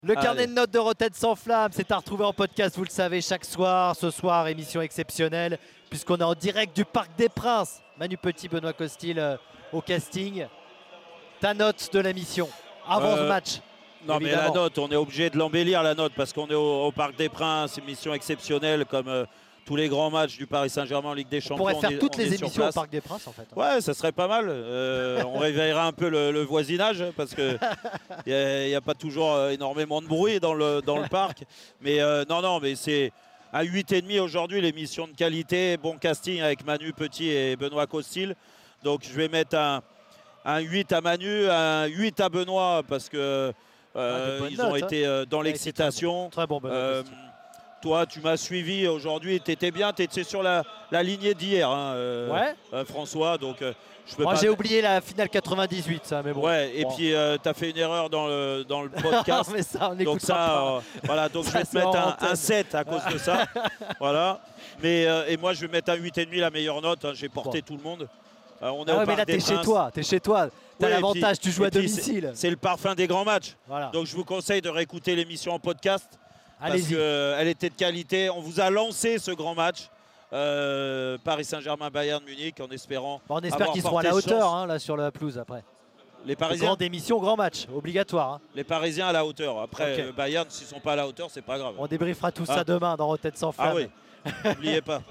Le carnet Allez. de notes de Rotten sans flamme, c'est à retrouver en podcast, vous le savez, chaque soir. Ce soir, émission exceptionnelle, puisqu'on est en direct du Parc des Princes. Manu Petit, Benoît Costil au casting. Ta note de l'émission, avant ce match. Non, mais évidemment. la note, on est obligé de l'embellir, la note, parce qu'on est au Parc des Princes, émission exceptionnelle, comme tous les grands matchs du Paris Saint-Germain en Ligue des On Champions. pourrait faire toutes on est les sur émissions au place. Parc des Princes, en fait. Ouais, ça serait pas mal. On réveillera un peu le voisinage parce que il n'y a pas toujours énormément de bruit dans le parc. Mais non, mais c'est à 8,5 aujourd'hui, l'émission de qualité, bon casting avec Manu Petit et Benoît Costil. Donc je vais mettre un 8 à Manu, un 8 à Benoît parce que ils ont été dans l'excitation. Très bon, Benoît Costil. Toi, tu m'as suivi aujourd'hui, tu étais bien, tu étais sur la lignée d'hier, Ouais. François. Donc, je peux Moi, pas. j'ai oublié la finale 98, ça, mais bon. Ouais, et Bon. puis tu as fait une erreur dans le podcast. mais ça, on donc, n'écoutera ça, pas. voilà, donc Ça, je vais te c'est hors mettre antenne. un 7 à cause de ça. Voilà. Mais, et moi, je vais mettre un 8,5, la meilleure note. J'ai porté tout le monde. On est Ah au ouais, mais Parc là, des t'es chez Princes. toi. T'es chez toi. T'as Ouais, et l'avantage, puis- tu joues à et puis, domicile. C'est le parfum des grands matchs. Voilà. Donc, je vous conseille de réécouter l'émission en podcast. Parce Allez-y. qu'elle était de qualité. On vous a lancé ce grand match. Paris Saint-Germain, Bayern Munich, en espérant. Bon, on espère avoir qu'ils seront à la porté hauteur chance. hein, là sur la pelouse après. Les Parisiens, Grande émission, grand match, obligatoire. Hein. les Parisiens à la hauteur. Après, Ok. Bayern, s'ils ne sont pas à la hauteur, c'est pas grave. On débriefera tout Ah. ça demain dans Rotten sans flamme. Ah oui, n'oubliez pas.